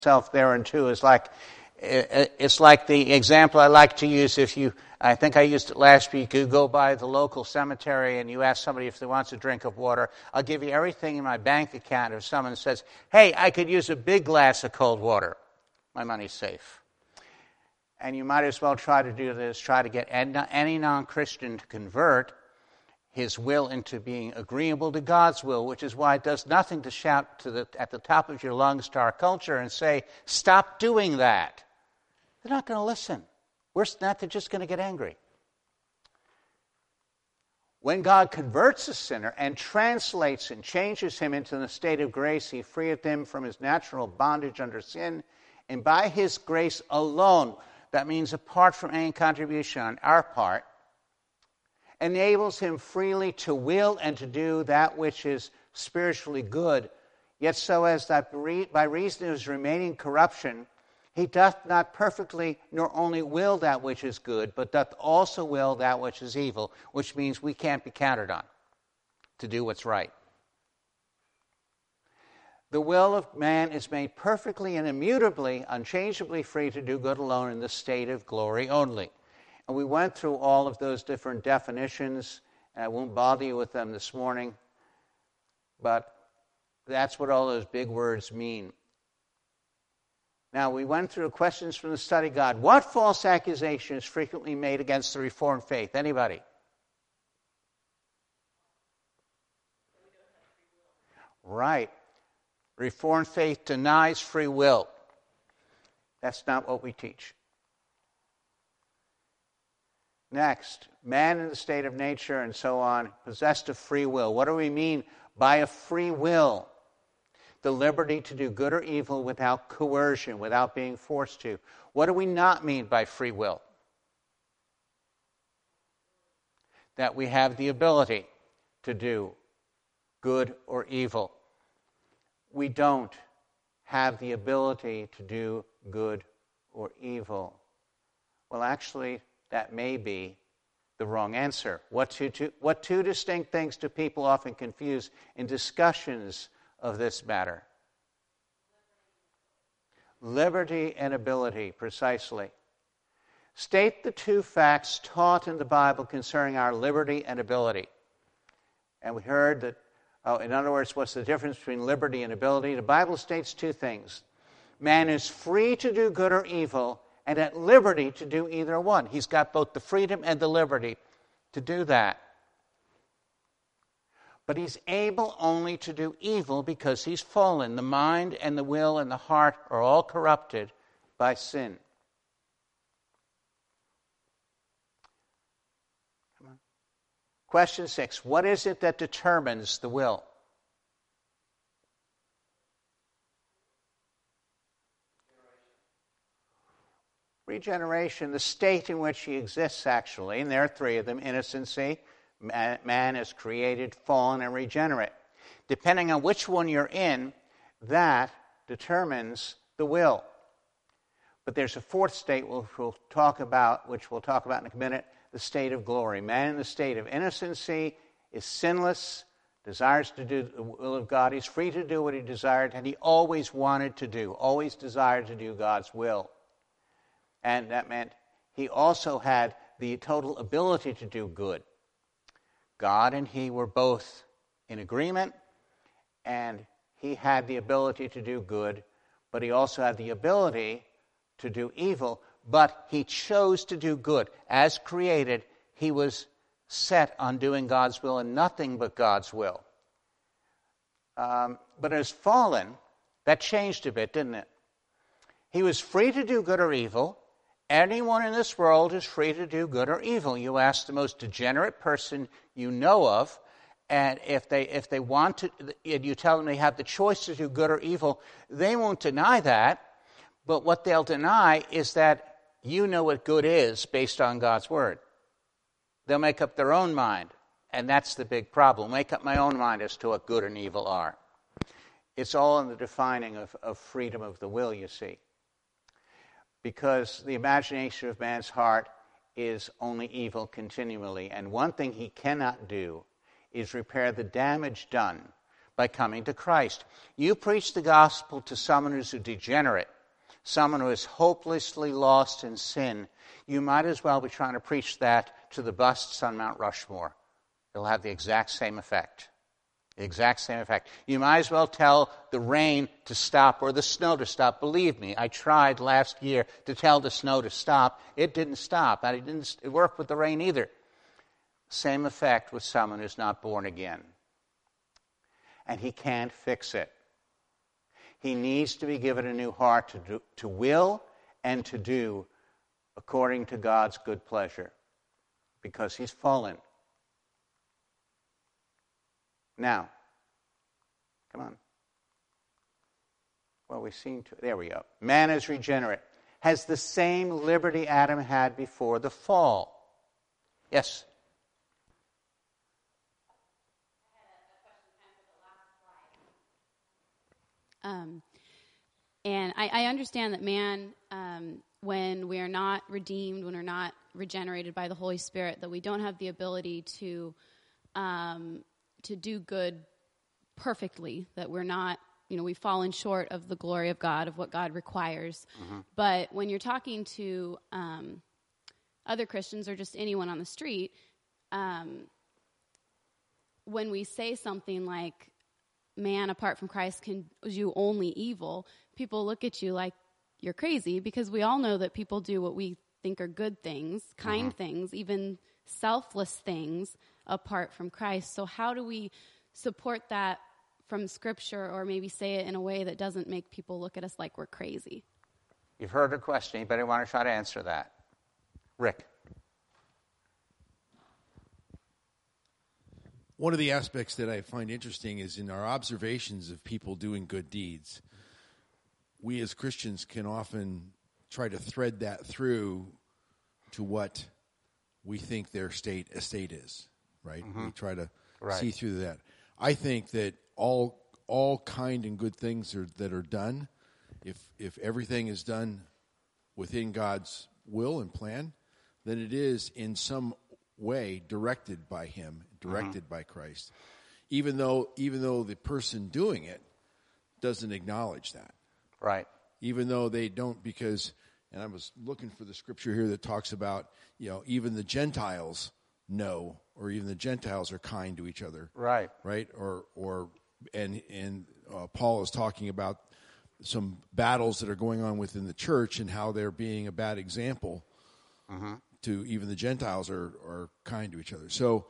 Self there and too is like it's like the example I like to use. I think I used it last week. You go by the local cemetery and you ask somebody if they wants a drink of water. I'll give you everything in my bank account. If someone says, "Hey, I could use a big glass of cold water," my money's safe. And you might as well try to do this. Try to get any non-Christian to convert his will into being agreeable to God's will, which is why it does nothing to shout at the top of your lungs to our culture and say, "Stop doing that." They're not going to listen. Worse than that, they're just going to get angry. When God converts a sinner and translates and changes him into the state of grace, he freeth him from his natural bondage under sin, and by his grace alone, that means apart from any contribution on our part, enables him freely to will and to do that which is spiritually good, yet so as that by reason of his remaining corruption, he doth not perfectly nor only will that which is good, but doth also will that which is evil, which means we can't be counted on to do what's right. The will of man is made perfectly and immutably, unchangeably free to do good alone in the state of glory only. And we went through all of those different definitions, and I won't bother you with them this morning, but that's what all those big words mean. Now, we went through questions from the study guide. What false accusation is frequently made against the Reformed faith? Anybody? Right. Reformed faith denies free will. That's not what we teach. Next, man in the state of nature and so on, possessed of free will. What do we mean by a free will? The liberty to do good or evil without coercion, without being forced to. What do we not mean by free will? That we have the ability to do good or evil. We don't have the ability to do good or evil. Well, actually, that may be the wrong answer. What two distinct things do people often confuse in discussions of this matter? Liberty and ability, precisely. State the two facts taught in the Bible concerning our liberty and ability. And we heard that, in other words, what's the difference between liberty and ability? The Bible states two things. Man is free to do good or evil, and at liberty to do either one. He's got both the freedom and the liberty to do that. But he's able only to do evil because he's fallen. The mind and the will and the heart are all corrupted by sin. Come on. Question 6. What is it that determines the will? Regeneration, the state in which he exists, actually, and there are three of them: innocency, man is created, fallen, and regenerate. Depending on which one you're in, that determines the will. But there's a fourth state which we'll talk about in a minute, the state of glory. Man in the state of innocency is sinless, desires to do the will of God. He's free to do what he desired, and he always wanted to do, always desired to do God's will. And that meant he also had the total ability to do good. God and he were both in agreement, and he had the ability to do good, but he also had the ability to do evil, but he chose to do good. As created, he was set on doing God's will and nothing but God's will. But as fallen, that changed a bit, didn't it? He was free to do good or evil. Anyone in this world is free to do good or evil. You ask the most degenerate person you know of, and if they want to, and you tell them they have the choice to do good or evil, they won't deny that. But what they'll deny is that you know what good is based on God's word. They'll make up their own mind, and that's the big problem. Make up my own mind as to what good and evil are. It's all in the defining of freedom of the will, you see. Because the imagination of man's heart is only evil continually. And one thing he cannot do is repair the damage done by coming to Christ. You preach the gospel to someone who's a degenerate, someone who is hopelessly lost in sin. You might as well be trying to preach that to the busts on Mount Rushmore. It'll have the exact same effect. The exact same effect. You might as well tell the rain to stop or the snow to stop. Believe me, I tried last year to tell the snow to stop. It didn't stop. And it didn't work with the rain either. Same effect with someone who's not born again. And he can't fix it. He needs to be given a new heart to will and to do according to God's good pleasure, because he's fallen. Now, come on. Well, we've seen there we go. Man is regenerate, has the same liberty Adam had before the fall. Yes? And I understand that man, when we are not redeemed, when we're not regenerated by the Holy Spirit, that we don't have the ability to do good perfectly, that we're not, we've fallen short of the glory of God, of what God requires. Mm-hmm. But when you're talking to other Christians or just anyone on the street, when we say something like, man apart from Christ can do only evil, people look at you like you're crazy, because we all know that people do what we think are good things, kind things, even selfless things apart from Christ. So how do we support that from Scripture, or maybe say it in a way that doesn't make people look at us like we're crazy? You've heard a question. Anybody want to try to answer that? Rick. One of the aspects that I find interesting is in our observations of people doing good deeds, we as Christians can often try to thread that through to what we think their estate is, right? Mm-hmm. We try to see through that. I think that all kind and good things that are done, if everything is done within God's will and plan, then it is in some way directed by him, directed by Christ, even though the person doing it doesn't acknowledge that, right? Even though they don't, because, and I was looking for the scripture here that talks about, even the Gentiles know, or even the Gentiles are kind to each other, right? And Paul is talking about some battles that are going on within the church and how they're being a bad example. To even the Gentiles are kind to each other. So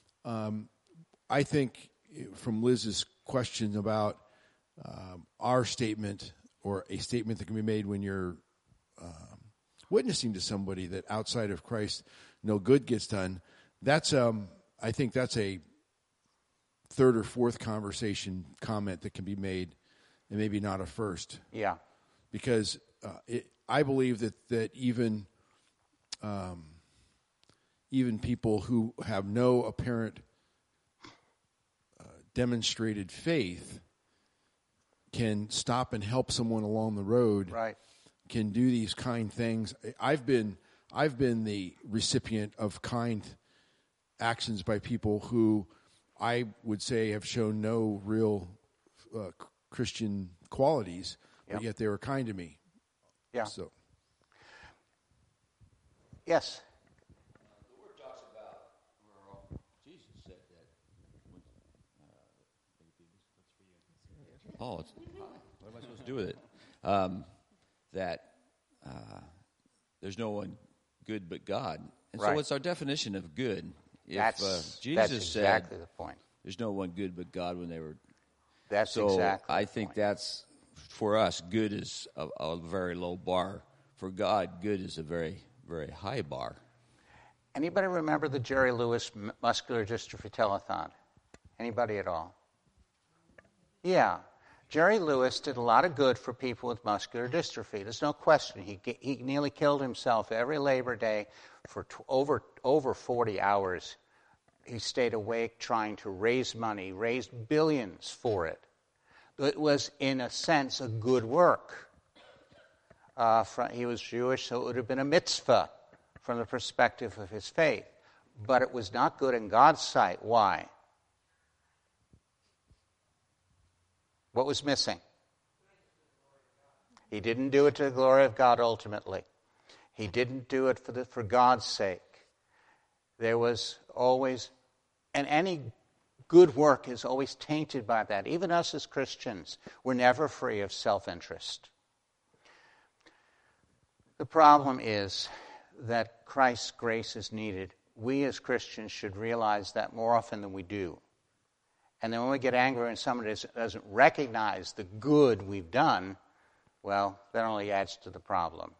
I think from Liz's question about our statement, or a statement that can be made when you're witnessing to somebody that outside of Christ no good gets done, that's I think that's a third or fourth comment that can be made, and maybe not a first. Yeah. Because I believe that even people who have no apparent demonstrated faith can stop and help someone along the road. Right. Can do these kind things. I've been the recipient of kind actions by people who I would say have shown no real Christian qualities, but yet they were kind to me. Yeah. So. Yes. The Word talks about where Jesus said that. What am I supposed to do with it? That there's no one good but God, and so what's our definition of good? If Jesus exactly said the point. There's no one good but God when they were. That's so exactly. I think that's, for us, good is a very low bar. For God, good is a very, very high bar. Anybody remember the Jerry Lewis Muscular Dystrophy Telethon? Anybody at all? Yeah. Jerry Lewis did a lot of good for people with muscular dystrophy. There's no question. He nearly killed himself every Labor Day for over 40 hours. He stayed awake trying to raise money, raised billions for it. It was, in a sense, a good work. He was Jewish, so it would have been a mitzvah from the perspective of his faith. But it was not good in God's sight. Why? What was missing? He didn't do it to the glory of God ultimately. He didn't do it for God's sake. There was always, and any good work is always tainted by that. Even us as Christians, we're never free of self-interest. The problem is that Christ's grace is needed. We as Christians should realize that more often than we do. And then when we get angry when somebody doesn't recognize the good we've done, well, that only adds to the problem.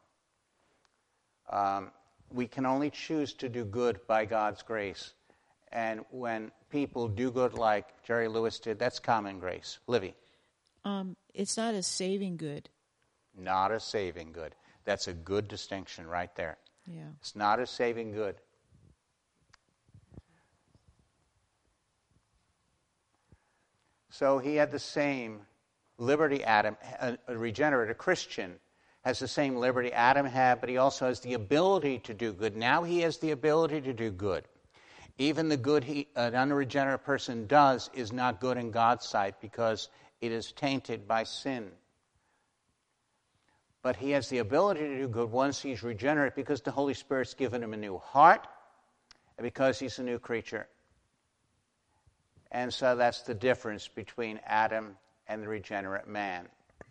We can only choose to do good by God's grace. And when people do good like Jerry Lewis did, that's common grace. Livy? It's not a saving good. Not a saving good. That's a good distinction right there. Yeah. It's not a saving good. So he had the same liberty Adam, a regenerate, a Christian, has the same liberty Adam had, but he also has the ability to do good. Now he has the ability to do good. Even the good an unregenerate person does is not good in God's sight because it is tainted by sin. But he has the ability to do good once he's regenerate because the Holy Spirit's given him a new heart and because he's a new creature. And so that's the difference between Adam and the regenerate man.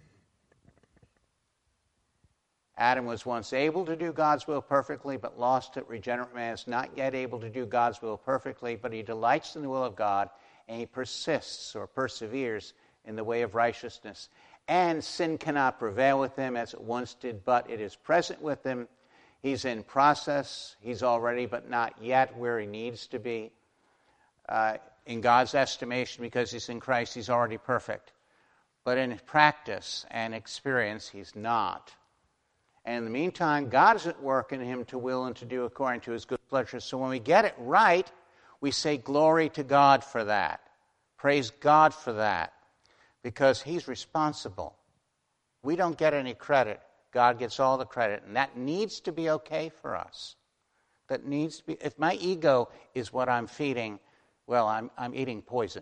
Adam was once able to do God's will perfectly, but lost it. Regenerate man is not yet able to do God's will perfectly, but he delights in the will of God, and he persists or perseveres in the way of righteousness. And sin cannot prevail with him as it once did, but it is present with him. He's in process. He's already, but not yet, where he needs to be. In God's estimation, because he's in Christ, he's already perfect. But in practice and experience, he's not. And in the meantime, God is at work in him to will and to do according to his good pleasure. So when we get it right, we say glory to God for that. Praise God for that. Because he's responsible. We don't get any credit. God gets all the credit. And that needs to be okay for us. That needs to be. If my ego is what I'm feeding, well, I'm eating poison.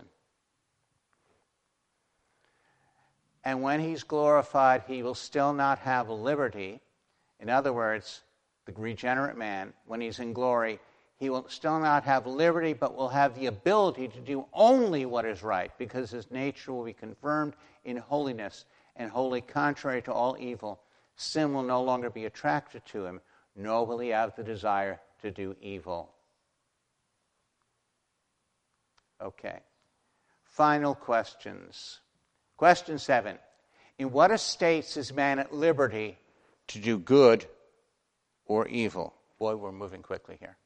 And when he's glorified, he will still not have liberty. In other words, the regenerate man, when he's in glory, he will still not have liberty, but will have the ability to do only what is right, because his nature will be confirmed in holiness, and wholly contrary to all evil. Sin will no longer be attracted to him, nor will he have the desire to do evil. Okay. Final questions. Question 7. In what estates is man at liberty to do good or evil? Boy, we're moving quickly here.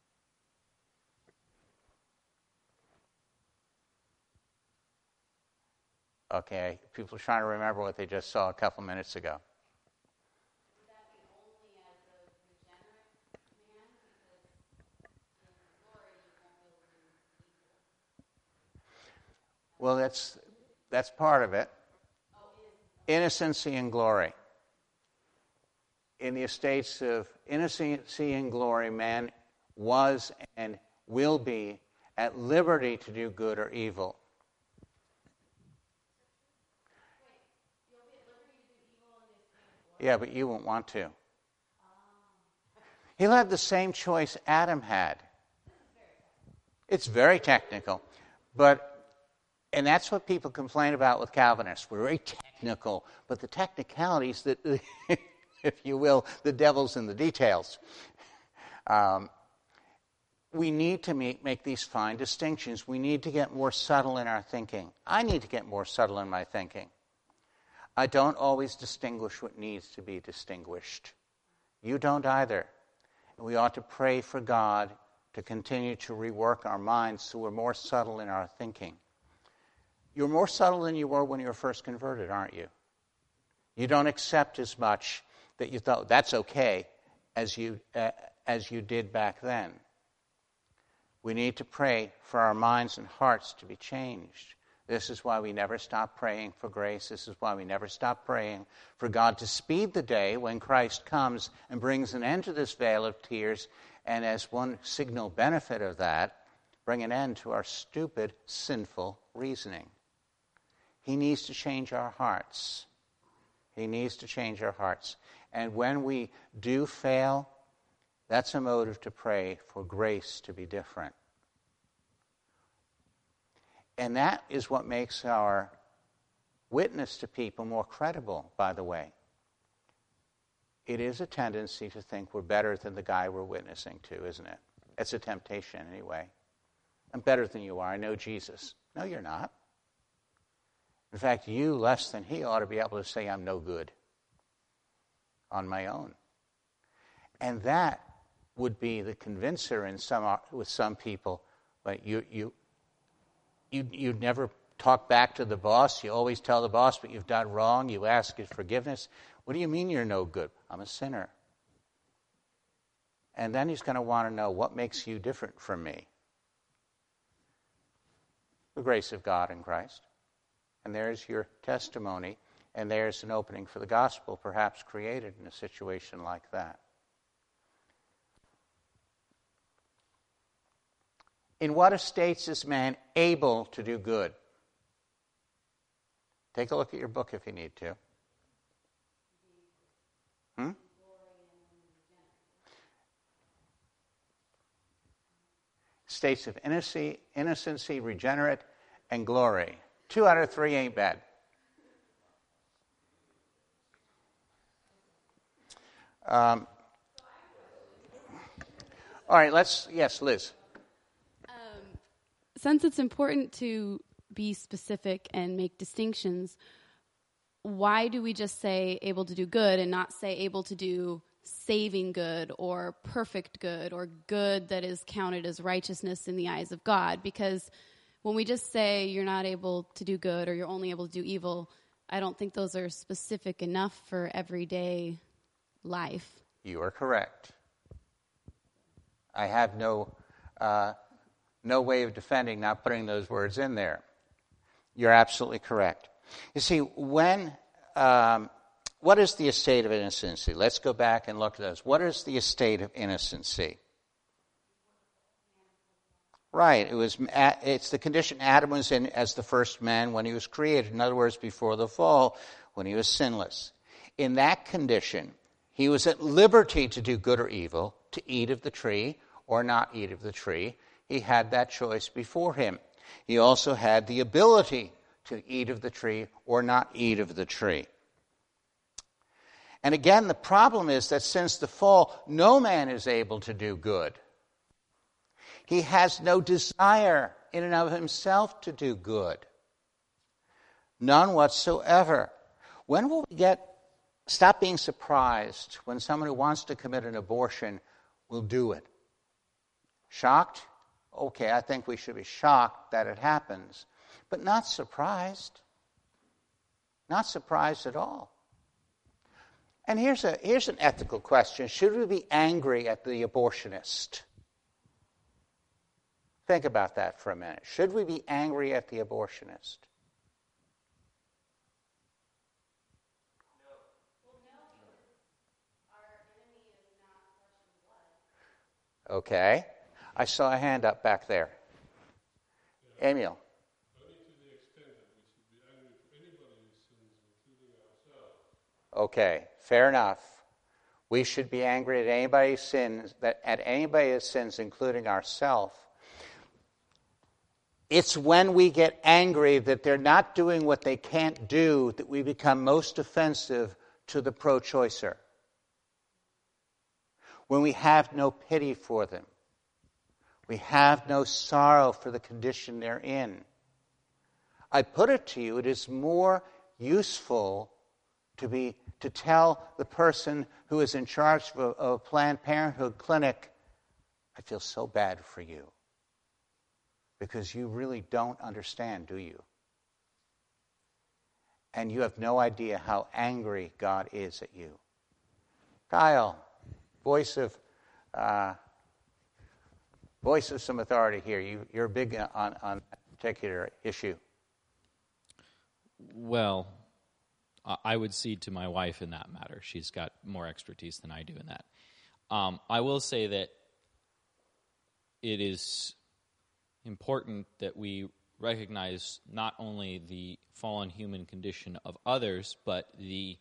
Okay, people are trying to remember what they just saw a couple minutes ago. Would that be only as a regenerate man? Because in glory you won't be able to do evil. Well, that's part of it. Innocency and glory. In the estates of innocency and glory, man was and will be at liberty to do good or evil. Yeah, but you won't want to. He'll have the same choice Adam had. It's very technical. And that's what people complain about with Calvinists. We're very technical, but the technicalities, that, if you will, the devil's in the details. We need to make these fine distinctions. We need to get more subtle in our thinking. I need to get more subtle in my thinking. I don't always distinguish what needs to be distinguished. You don't either. We ought to pray for God to continue to rework our minds so we're more subtle in our thinking. You're more subtle than you were when you were first converted, aren't you? You don't accept as much that you thought that's okay as you did back then. We need to pray for our minds and hearts to be changed. This is why we never stop praying for grace. This is why we never stop praying for God to speed the day when Christ comes and brings an end to this vale of tears, and as one signal benefit of that, bring an end to our stupid, sinful reasoning. He needs to change our hearts. He needs to change our hearts. And when we do fail, that's a motive to pray for grace to be different. And that is what makes our witness to people more credible, by the way. It is a tendency to think we're better than the guy we're witnessing to, isn't it? It's a temptation anyway. I'm better than you are. I know Jesus. No, you're not. In fact, you, less than he, ought to be able to say, I'm no good on my own. And that would be the convincer with some people. But you never talk back to the boss. You always tell the boss what you've done wrong. You ask his forgiveness. What do you mean you're no good? I'm a sinner. And then he's going to want to know, what makes you different from me? The grace of God in Christ. And there's your testimony, and there's an opening for the gospel, perhaps created in a situation like that. In what estates is man able to do good? Take a look at your book if you need to. States of innocency, regenerate, and glory. 2 out of 3 ain't bad. All right, yes, Liz. Since it's important to be specific and make distinctions, why do we just say able to do good and not say able to do saving good or perfect good or good that is counted as righteousness in the eyes of God? Because when we just say you're not able to do good or you're only able to do evil, I don't think those are specific enough for everyday life. You are correct. I have no way of defending not putting those words in there. You're absolutely correct. You see, what is the estate of innocency? Let's go back and look at those. What is the estate of innocency? Right. It's the condition Adam was in as the first man when he was created. In other words, before the fall, when he was sinless. In that condition, he was at liberty to do good or evil, to eat of the tree or not eat of the tree. He had that choice before him. He also had the ability to eat of the tree or not eat of the tree. And again, the problem is that since the fall, no man is able to do good. He has no desire in and of himself to do good. None whatsoever. When will we stop being surprised when someone who wants to commit an abortion will do it? Shocked? Okay, I think we should be shocked that it happens, but not surprised. Not surprised at all. And here's an ethical question. Should we be angry at the abortionist? Think about that for a minute. Should we be angry at the abortionist? Okay. I saw a hand up back there. Emil. Okay, fair enough. We should be angry at anybody's sins, including ourselves. It's when we get angry that they're not doing what they can't do that we become most offensive to the pro-choicer. When we have no pity for them. We have no sorrow for the condition they're in. I put it to you, it is more useful to tell the person who is in charge of a Planned Parenthood clinic, I feel so bad for you. Because you really don't understand, do you? And you have no idea how angry God is at you. Kyle, voice of some authority here. You're big on that particular issue. Well, I would cede to my wife in that matter. She's got more expertise than I do in that. I will say that it is important that we recognize not only the fallen human condition of others, but the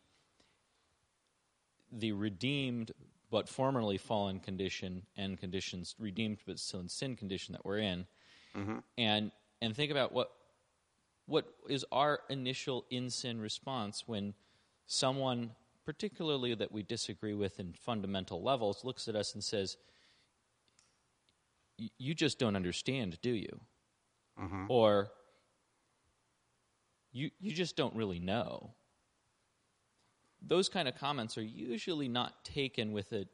redeemed but formerly fallen condition and conditions redeemed but still in sin condition that we're in, and think about what is our initial in-sin response when someone, particularly that we disagree with in fundamental levels, looks at us and says, "You just don't understand, do you?" Or, you just don't really know. Those kind of comments are usually not taken with a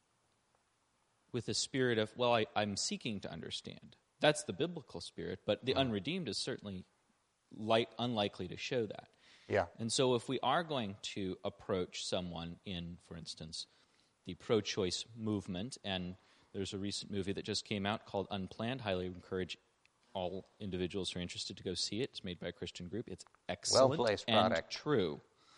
spirit of, well, I'm seeking to understand. That's the biblical spirit, but the unredeemed is certainly unlikely to show that. Yeah. And so if we are going to approach someone in, for instance, the pro-choice movement, and there's a recent movie that just came out called Unplanned, highly encourage all individuals who are interested to go see it. It's made by a Christian group. It's excellent well-placed and product. True.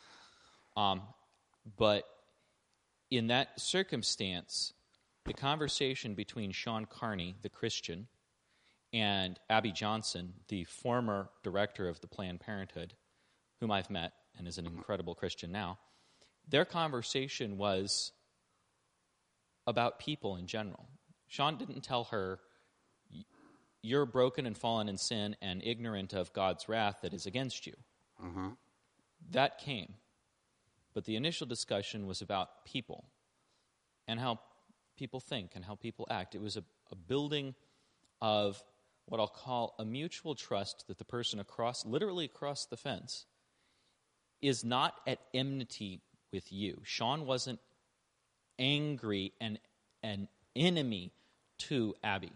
But in that circumstance, the conversation between Sean Carney, the Christian, and Abby Johnson, the former director of the Planned Parenthood, whom I've met and is an incredible Christian now, their conversation was about people in general. Sean didn't tell her, "You're broken and fallen in sin and ignorant of God's wrath that is against you." That came. But the initial discussion was about people and how people think and how people act. It was a building of what I'll call a mutual trust that the person literally across the fence, is not at enmity with you. Sean wasn't angry and an enemy to Abby.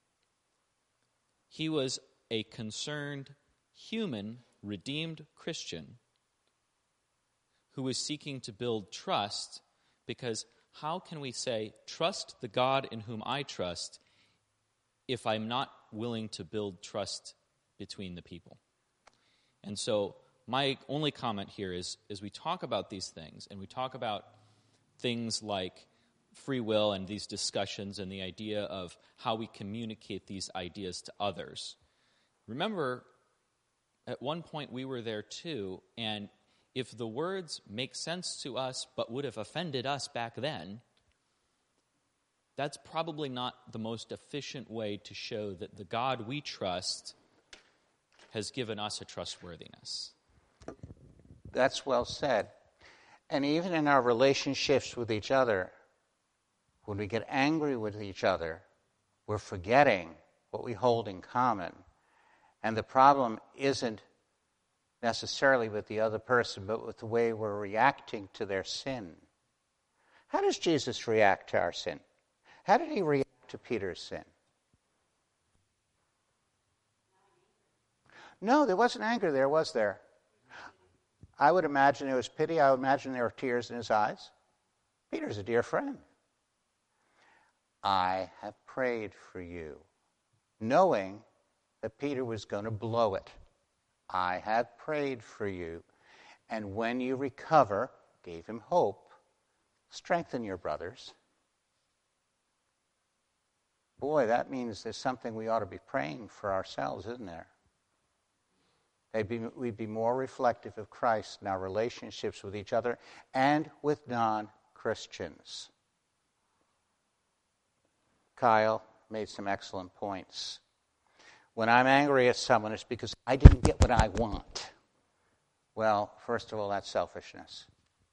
He was a concerned, human, redeemed Christian who was seeking to build trust, because how can we say, trust the God in whom I trust, if I'm not willing to build trust between the people? And so my only comment here is, as we talk about these things, and we talk about things like free will and these discussions and the idea of how we communicate these ideas to others, remember, at one point we were there too, and if the words make sense to us but would have offended us back then, that's probably not the most efficient way to show that the God we trust has given us a trustworthiness. That's well said. And even in our relationships with each other, when we get angry with each other, we're forgetting what we hold in common. And the problem isn't necessarily with the other person, but with the way we're reacting to their sin. How does Jesus react to our sin? How did he react to Peter's sin? No, there wasn't anger there, was there? I would imagine there was pity. I would imagine there were tears in his eyes. Peter's a dear friend. I have prayed for you, knowing that Peter was going to blow it. I have prayed for you, and when you recover, gave him hope, strengthen your brothers. Boy, that means there's something we ought to be praying for ourselves, isn't there? We'd be more reflective of Christ in our relationships with each other and with non-Christians. Kyle made some excellent points. When I'm angry at someone, it's because I didn't get what I want. Well, first of all, that's selfishness.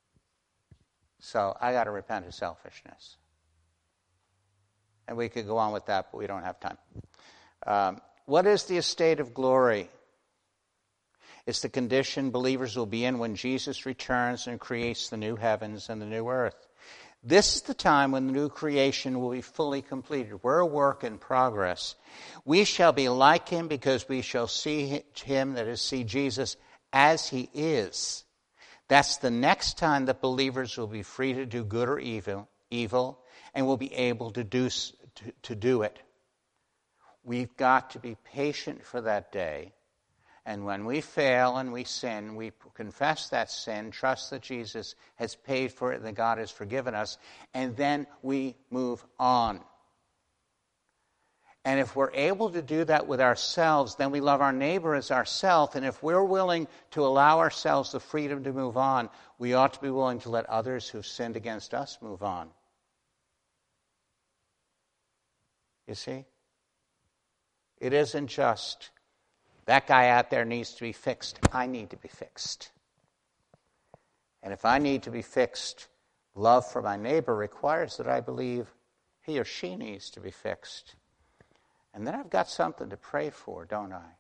So I got to repent of selfishness. And we could go on with that, but we don't have time. What is the estate of glory? It's the condition believers will be in when Jesus returns and creates the new heavens and the new earth. This is the time when the new creation will be fully completed. We're a work in progress. We shall be like him because we shall see him, that is, see Jesus as he is. That's the next time that believers will be free to do good or evil, and will be able to do it. We've got to be patient for that day. And when we fail and we sin, we confess that sin, trust that Jesus has paid for it and that God has forgiven us, and then we move on. And if we're able to do that with ourselves, then we love our neighbor as ourselves. And if we're willing to allow ourselves the freedom to move on, we ought to be willing to let others who've sinned against us move on. You see? It isn't just, that guy out there needs to be fixed. I need to be fixed. And if I need to be fixed, love for my neighbor requires that I believe he or she needs to be fixed. And then I've got something to pray for, don't I?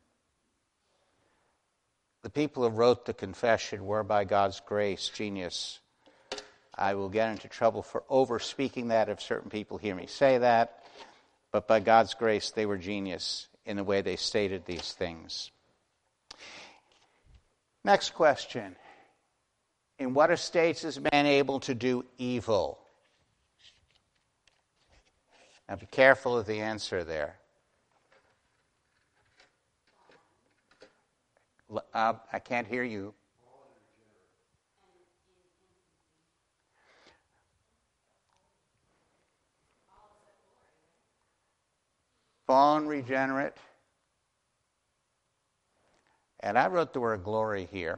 The people who wrote the confession were, by God's grace, genius. I will get into trouble for over-speaking that if certain people hear me say that. But by God's grace, they were genius in the way they stated these things. Next question. In what estates is man able to do evil? Now be careful of the answer there. I can't hear you. Fallen, regenerate. And I wrote the word glory here.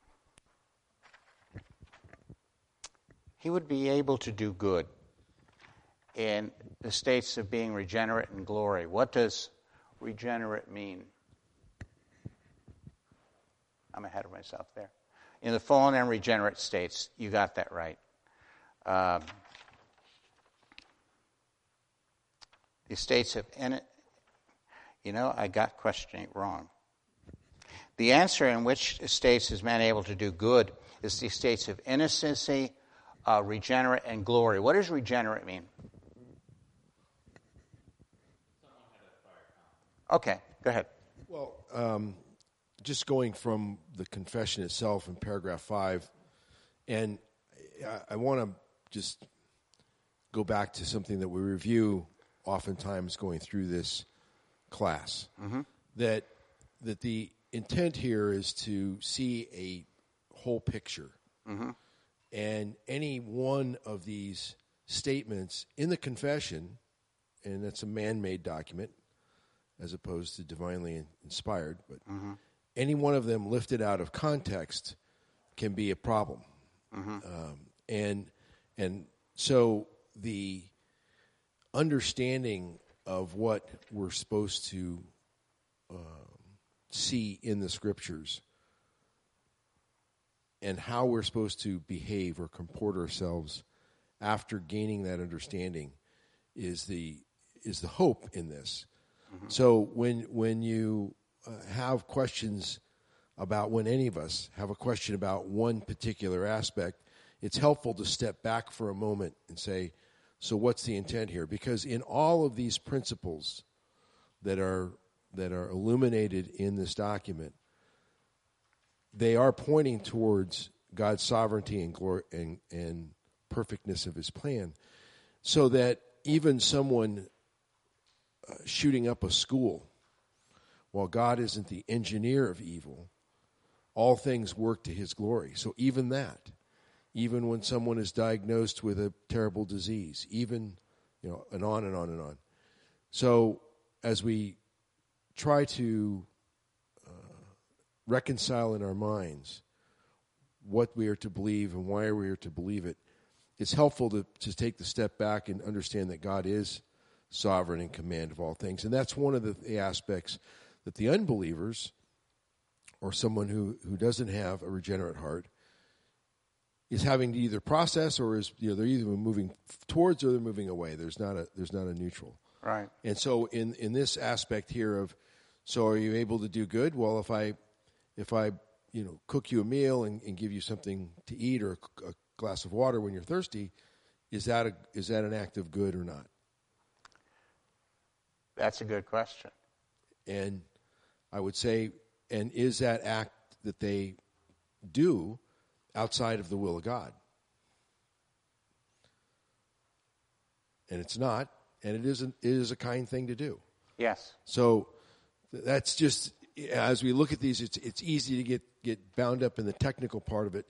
He would be able to do good in the states of being regenerate and glory. What does regenerate mean? I'm ahead of myself there. In the fallen and regenerate states, you got that right. The states of... I got questioning it wrong. The answer in which states is man able to do good is the states of innocency, regenerate, and glory. What does regenerate mean? Okay, go ahead. Well, just going from the confession itself in paragraph 5, and I want to just go back to something that we review oftentimes going through this class, that the intent here is to see a whole picture. And any one of these statements in the confession, and that's a man-made document as opposed to divinely inspired, but any one of them lifted out of context can be a problem. And so the understanding of what we're supposed to see in the Scriptures and how we're supposed to behave or comport ourselves after gaining that understanding is the hope in this. So when you have questions about, when any of us have a question about one particular aspect, it's helpful to step back for a moment and say, so what's the intent here? Because in all of these principles that are illuminated in this document, they are pointing towards God's sovereignty and glory and perfectness of His plan, so that even someone shooting up a school, while God isn't the engineer of evil, all things work to His glory. So even that, even when someone is diagnosed with a terrible disease, even, and on and on and on. So as we try to reconcile in our minds what we are to believe and why we are to believe it, it's helpful to take the step back and understand that God is sovereign in command of all things. And that's one of the aspects that the unbelievers, or someone who doesn't have a regenerate heart, is having to either process, or is they're either moving towards or they're moving away. There's not a neutral. Right. And so in this aspect here of, so are you able to do good? Well, if I cook you a meal and give you something to eat or a glass of water when you're thirsty, is that an act of good or not? That's a good question. And I would say, and is that act that they do outside of the will of God? And it's not, and it is a kind thing to do. Yes. So that's just, as we look at these, it's easy to get bound up in the technical part of it.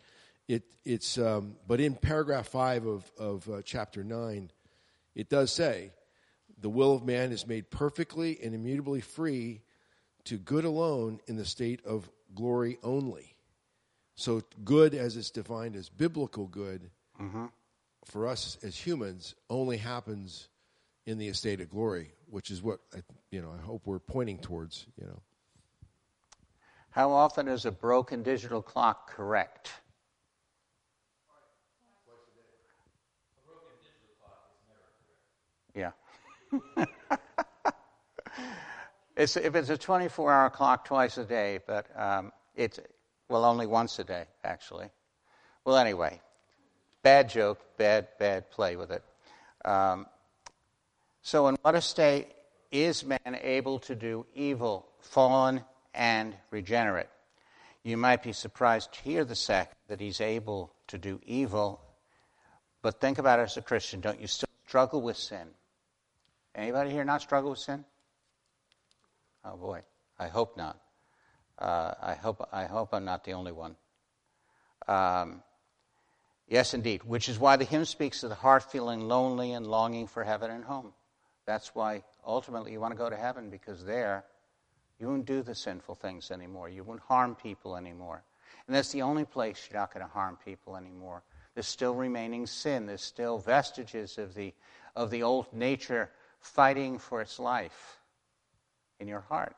But in paragraph 5 of chapter 9, it does say the will of man is made perfectly and immutably free to good alone in the state of glory only. So good, as it's defined as biblical good, for us as humans, only happens in the estate of glory, which is what I hope we're pointing towards. How often is a broken digital clock correct? Yeah. If it's a 24-hour clock, twice a day, but it's only once a day, actually. Well, anyway, bad joke, bad play with it. So in what estate is man able to do evil, fallen, and regenerate? You might be surprised to hear the fact that he's able to do evil, but think about it as a Christian. Don't you still struggle with sin? Anybody here not struggle with sin? Oh boy, I hope not. I hope I'm not the only one. Yes, indeed. Which is why the hymn speaks of the heart feeling lonely and longing for heaven and home. That's why ultimately you want to go to heaven, because there you won't do the sinful things anymore. You won't harm people anymore. And that's the only place you're not going to harm people anymore. There's still remaining sin. There's still vestiges of the old nature fighting for its life in your heart.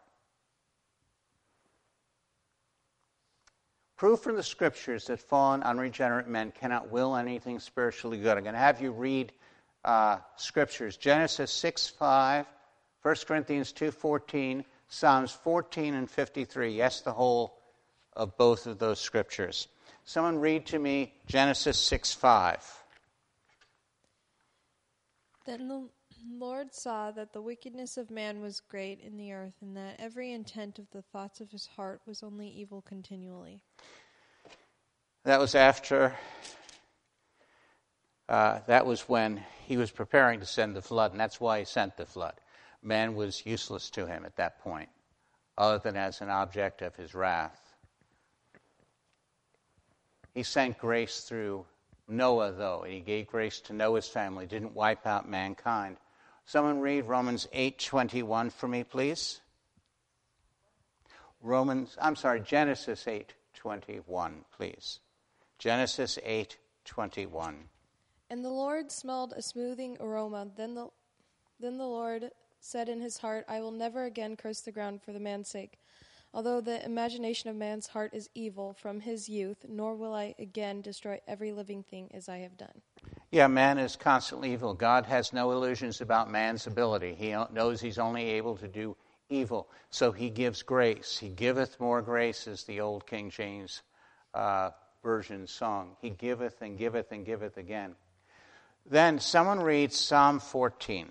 Proof from the Scriptures that fallen, unregenerate men cannot will anything spiritually good. I'm going to have you read Scriptures. Genesis 6:5, 1 Corinthians 2:14, Psalms 14 and 53. Yes, the whole of both of those Scriptures. Someone read to me Genesis 6:5. Then the Lord saw that the wickedness of man was great in the earth, and that every intent of the thoughts of his heart was only evil continually. That was after, that was when he was preparing to send the flood, and that's why he sent the flood. Man was useless to him at that point, other than as an object of his wrath. He sent grace through Noah, though, and he gave grace to Noah's family, didn't wipe out mankind. Someone read Romans 8:21 for me, please. Genesis 8:21, please. Genesis 8:21. And the Lord smelled a smoothing aroma. Then the Lord said in his heart, I will never again curse the ground for the man's sake, although the imagination of man's heart is evil from his youth, nor will I again destroy every living thing as I have done. Yeah, man is constantly evil. God has no illusions about man's ability. He knows he's only able to do evil. So he gives grace. He giveth more grace, is the old King James Version song. He giveth and giveth and giveth again. Then someone reads Psalm 14.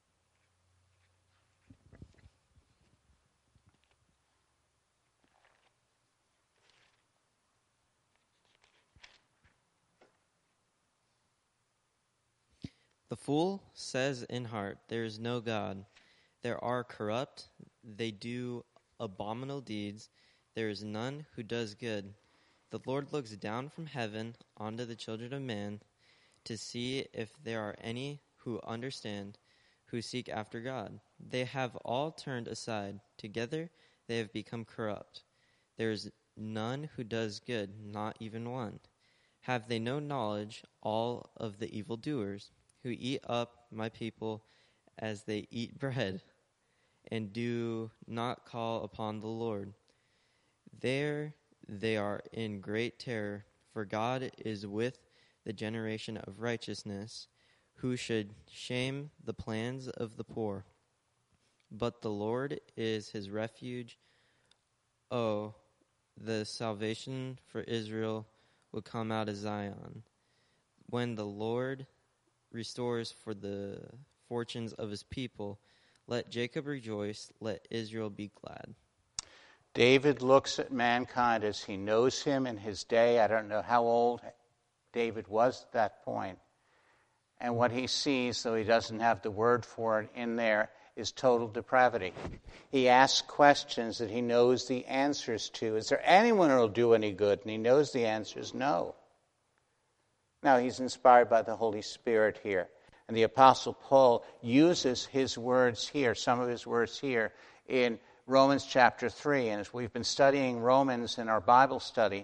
The fool says in heart, there is no God. There are corrupt, they do abominable deeds. There is none who does good. The Lord looks down from heaven onto the children of man to see if there are any who understand, who seek after God. They have all turned aside. Together they have become corrupt. There is none who does good, not even one. Have they no knowledge, all of the evildoers, who eat up my people as they eat bread, and do not call upon the Lord? There they are in great terror, for God is with the generation of righteousness, who should shame the plans of the poor. But the Lord is his refuge. Oh, the salvation for Israel will come out of Zion. When the Lord restores for the fortunes of his people, let Jacob rejoice, let Israel be glad. David looks at mankind as he knows him in his day. I don't know how old David was at that point. And what he sees, though he doesn't have the word for it in there, is total depravity. He asks questions that he knows the answers to. Is there anyone who will do any good? And he knows the answer is no. Now, he's inspired by the Holy Spirit here. And the Apostle Paul uses his words here, some of his words here, in Romans chapter 3. And as we've been studying Romans in our Bible study,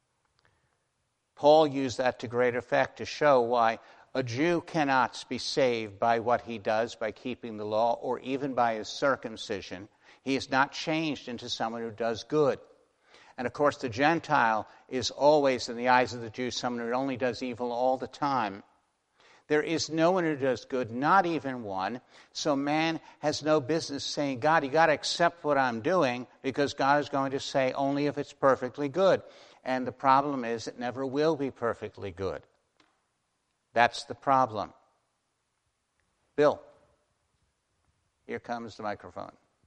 Paul used that to great effect to show why a Jew cannot be saved by what he does, by keeping the law, or even by his circumcision. He is not changed into someone who does good. And of course, the Gentile is always, in the eyes of the Jew, someone who only does evil all the time. There is no one who does good, not even one. So man has no business saying, God, you got to accept what I'm doing, because God is going to say only if it's perfectly good. And the problem is it never will be perfectly good. That's the problem. Bill, here comes the microphone.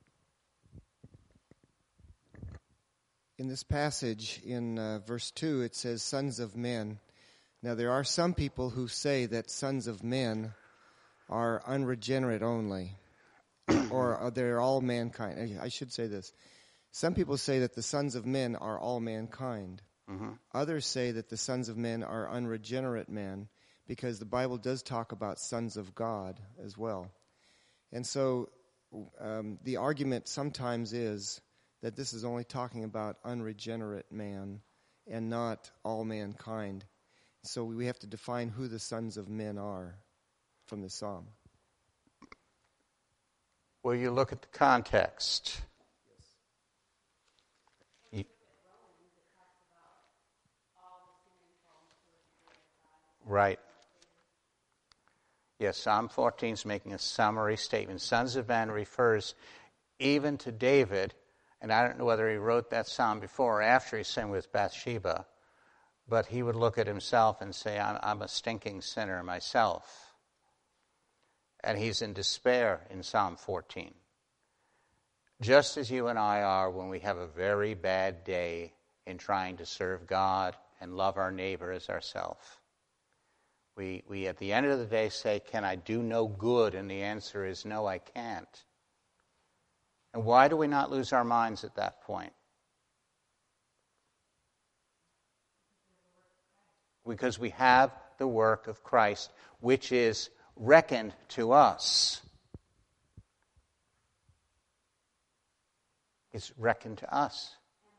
In this passage, in verse 2, it says, sons of men. Now, there are some people who say that sons of men are unregenerate only, or they're all mankind. I should say this. Some people say that the sons of men are all mankind. Mm-hmm. Others say that the sons of men are unregenerate men, because the Bible does talk about sons of God as well. And so the argument sometimes is that this is only talking about unregenerate man and not all mankind. So we have to define who the sons of men are from the psalm. Well, you look at the context. Right. Yes, Psalm 14 is making a summary statement. Sons of men refers even to David, and I don't know whether he wrote that psalm before or after he sinned with Bathsheba, but he would look at himself and say, I'm a stinking sinner myself. And he's in despair in Psalm 14. Just as you and I are when we have a very bad day in trying to serve God and love our neighbor as ourselves. We at the end of the day say, can I do no good? And the answer is no, I can't. And why do we not lose our minds at that point? Because we have the work of Christ, which is reckoned to us. It's reckoned to us.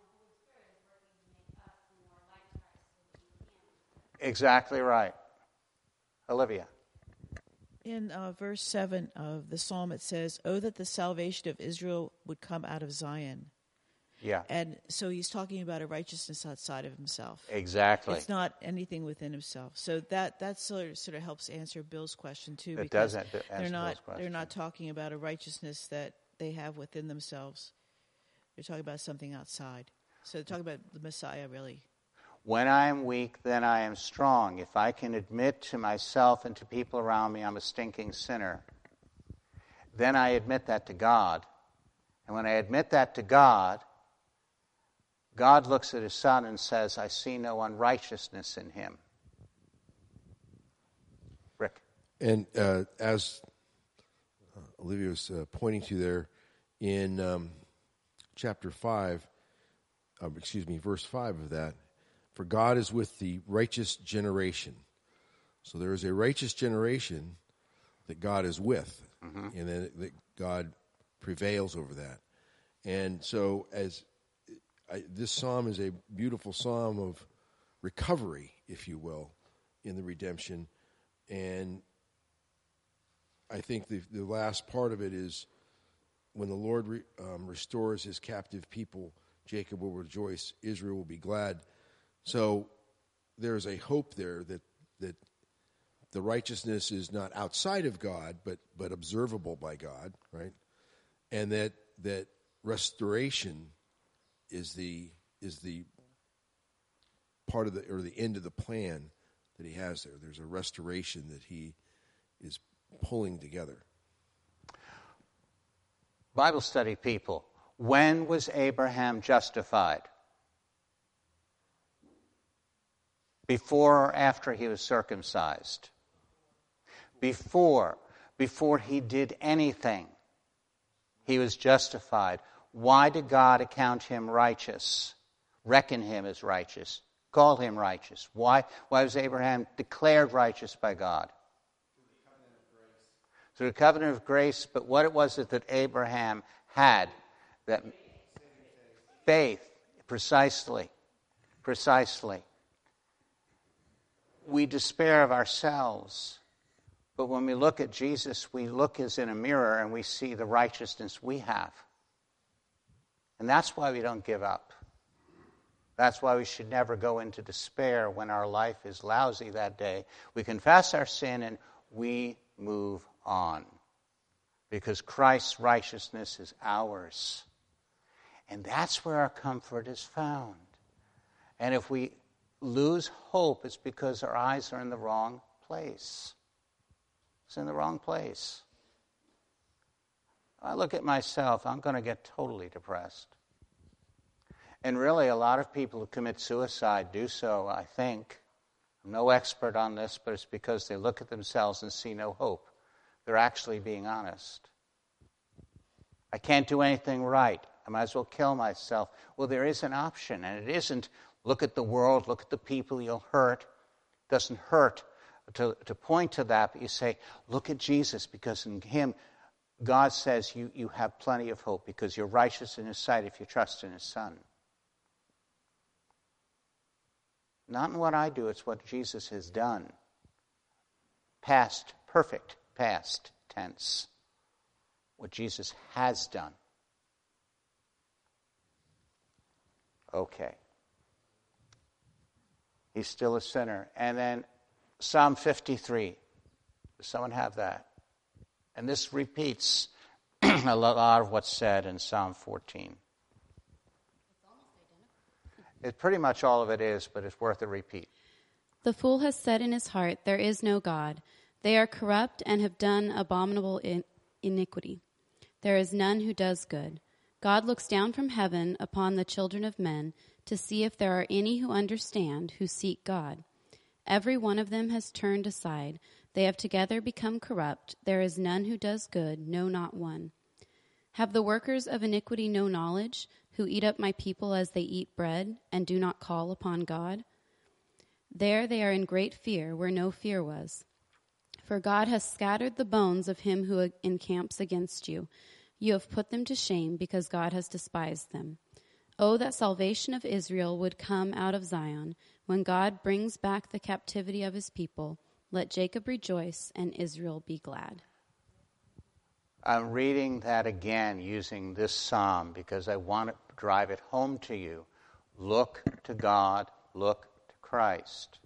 Exactly right. Olivia. In verse 7 of the psalm, it says, "Oh, that the salvation of Israel would come out of Zion." Yeah. And so he's talking about a righteousness outside of himself. Exactly. It's not anything within himself. So that sort of helps answer Bill's question too. It does answer they're not Bill's question. They're not talking about a righteousness that they have within themselves. They're talking about something outside. So they're talking about the Messiah, really. When I am weak, then I am strong. If I can admit to myself and to people around me I'm a stinking sinner, then I admit that to God. And when I admit that to God, God looks at his son and says, I see no unrighteousness in him. Rick. And as Olivia was pointing to there in chapter 5, verse 5 of that, for God is with the righteous generation. So there is a righteous generation that God is with, and then that God prevails over that. And so this psalm is a beautiful psalm of recovery, if you will, in the redemption. And I think the last part of it is when the Lord restores his captive people, Jacob will rejoice, Israel will be glad. So there's a hope there that the righteousness is not outside of God, but observable by God, right? And that restoration is the part of the end of the plan that he has there. There's a restoration that he is pulling together. Bible study people, when was Abraham justified? Before or after he was circumcised? Before he did anything, he was justified. Why did God account him righteous, reckon him as righteous, call him righteous? Why was Abraham declared righteous by God? Through the covenant of grace, but what was it that Abraham had? That faith, precisely. We despair of ourselves, but when we look at Jesus, we look as in a mirror and we see the righteousness we have. And that's why we don't give up. That's why we should never go into despair when our life is lousy that day. We confess our sin and we move on, because Christ's righteousness is ours. And that's where our comfort is found. And if we lose hope, it's because our eyes are in the wrong place. It's in the wrong place. I look at myself, I'm going to get totally depressed. And really, a lot of people who commit suicide do so, I think. I'm no expert on this, but it's because they look at themselves and see no hope. They're actually being honest. I can't do anything right. I might as well kill myself. Well, there is an option, and it isn't look at the world, look at the people you'll hurt. It doesn't hurt to point to that, but you say, look at Jesus, because in him, God says you have plenty of hope, because you're righteous in his sight if you trust in his Son. Not in what I do, it's what Jesus has done. Past, perfect past tense. What Jesus has done. Okay. He's still a sinner. And then Psalm 53. Does someone have that? And this repeats a lot of what's said in Psalm 14. It pretty much all of it is, but it's worth a repeat. The fool has said in his heart, there is no God. They are corrupt and have done abominable iniquity. There is none who does good. God looks down from heaven upon the children of men to see if there are any who understand, who seek God. Every one of them has turned aside. They have together become corrupt. There is none who does good, no, not one. Have the workers of iniquity no knowledge, who eat up my people as they eat bread, and do not call upon God? There they are in great fear, where no fear was. For God has scattered the bones of him who encamps against you. You have put them to shame, because God has despised them. Oh, that salvation of Israel would come out of Zion. When God brings back the captivity of his people, let Jacob rejoice and Israel be glad. I'm reading that again using this psalm because I want to drive it home to you. Look to God, look to Christ.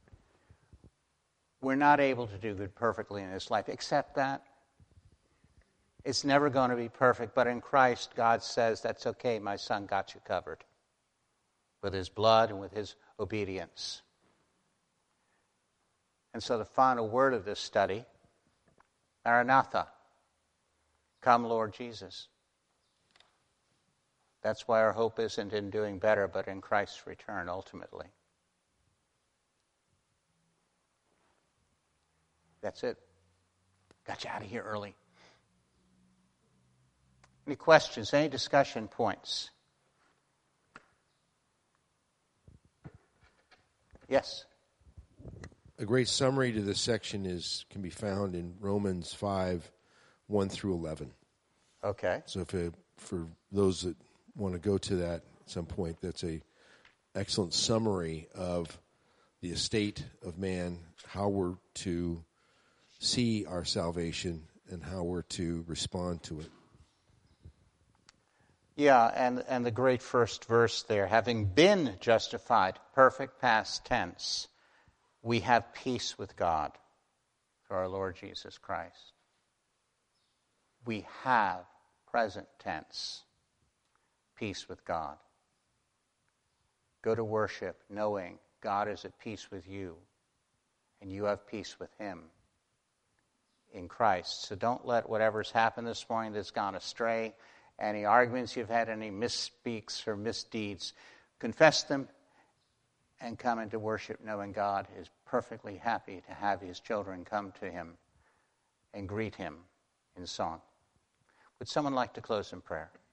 We're not able to do good perfectly in this life. Accept that. It's never going to be perfect, but in Christ, God says, that's okay, my son got you covered. With his blood and with his obedience. And so the final word of this study, Maranatha. Come, Lord Jesus. That's why our hope isn't in doing better, but in Christ's return ultimately. That's it. Got you out of here early. Any questions? Any discussion points? Yes. A great summary to this section can be found in Romans 5, 1 through 11. Okay. So for those that want to go to that at some point, that's a excellent summary of the estate of man, how we're to see our salvation, and how we're to respond to it. Yeah, and the great first verse there, having been justified, perfect past tense, we have peace with God through our Lord Jesus Christ. We have, present tense, peace with God. Go to worship knowing God is at peace with you, and you have peace with him in Christ. So don't let whatever's happened this morning that's gone astray, any arguments you've had, any misspeaks or misdeeds, confess them and come into worship knowing God is perfectly happy to have his children come to him and greet him in song. Would someone like to close in prayer?